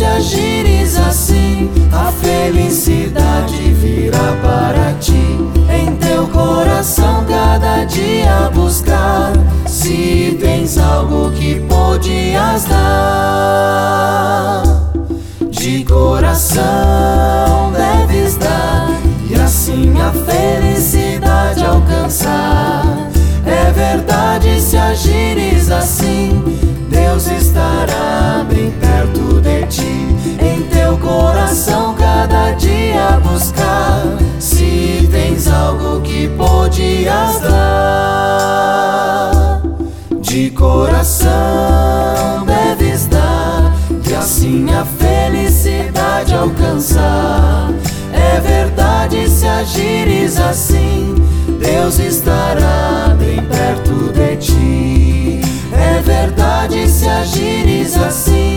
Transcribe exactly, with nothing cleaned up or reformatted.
agires assim, a felicidade virá para ti. Em teu coração cada dia buscar, se tens algo que podias dar, de coração deves dar, e assim a felicidade alcançar. É verdade, se agires assim, Deus estará bem perto de ti. Em teu coração cada dia buscar, se tens algo que podias dar, de coração deves dar, e assim a felicidade alcançar. É verdade, se agires assim, Deus estará bem perto de ti. É verdade, se agires assim,